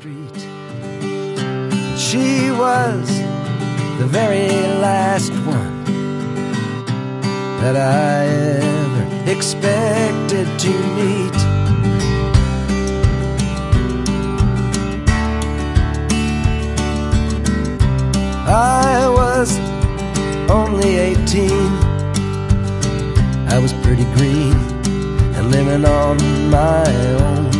street. She was the very last one that I ever expected to meet. I was only 18. I was pretty green and living on my own.